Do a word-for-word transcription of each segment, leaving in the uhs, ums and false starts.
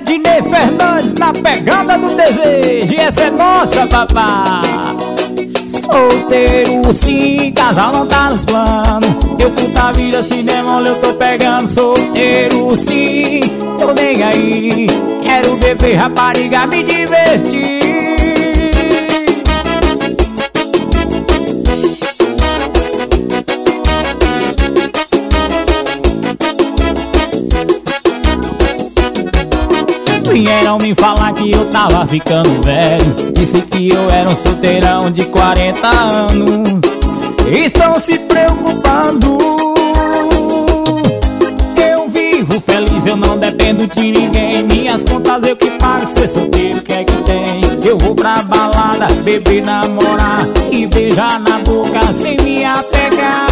Ednei Fernandes na pegada do desejo. E essa é nossa, papá. Solteiro sim, casal não tá nos planos. Eu curto a vida, se der mole eu tô pegando. Solteiro sim, tô nem aí. Quero beber, rapariga, me divertir. Vieram me falar que eu tava ficando velho. Disse que eu era um solteirão de quarenta anos. Estão se preocupando. Eu vivo feliz, eu não dependo de ninguém. Minhas contas eu que pago, ser solteiro que é que tem. Eu vou pra balada, beber, namorar e beijar na boca sem me apegar.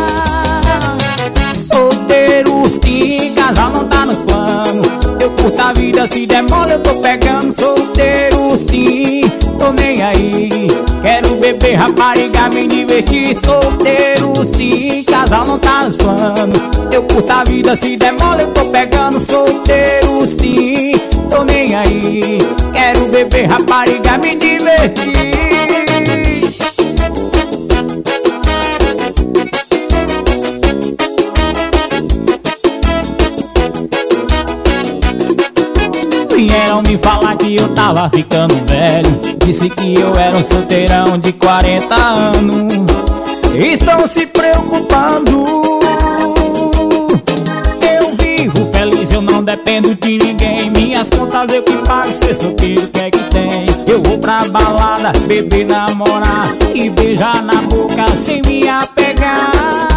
Solteiro sim, casal não tá nos planos. Eu curto a vida, se der mole eu tô pegando. Solteiro sim, tô nem aí. Quero beber, rapariga, me divertir. Solteiro sim, casal não tá nos planos. Eu curto a vida, se der mole eu tô pegando. Solteiro sim, tô nem aí. Quero beber, rapariga, me divertir. Vieram me falar que eu tava ficando velho. Disse que eu era um solteirão de quarenta anos. Estão se preocupando. Eu vivo feliz, eu não dependo de ninguém. Minhas contas eu que pago, ser solteiro que é que tem. Eu vou pra balada, beber, namorar e beijar na boca sem me apegar.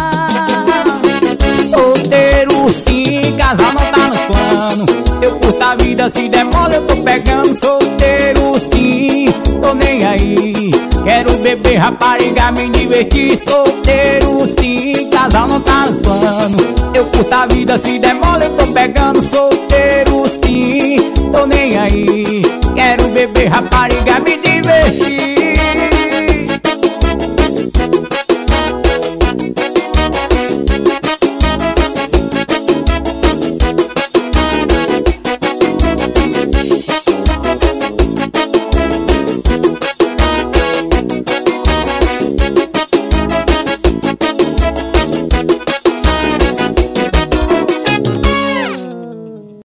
Solteiro sim, casal não tá nos planos. Eu curto a vida, se der mole eu tô pegando. Solteiro sim, tô nem aí. Quero beber, rapariga, me divertir. Solteiro sim, casal não tá nos planos. Eu curto a vida, se der mole eu tô pegando. Solteiro sim, tô nem aí. Quero beber, rapariga.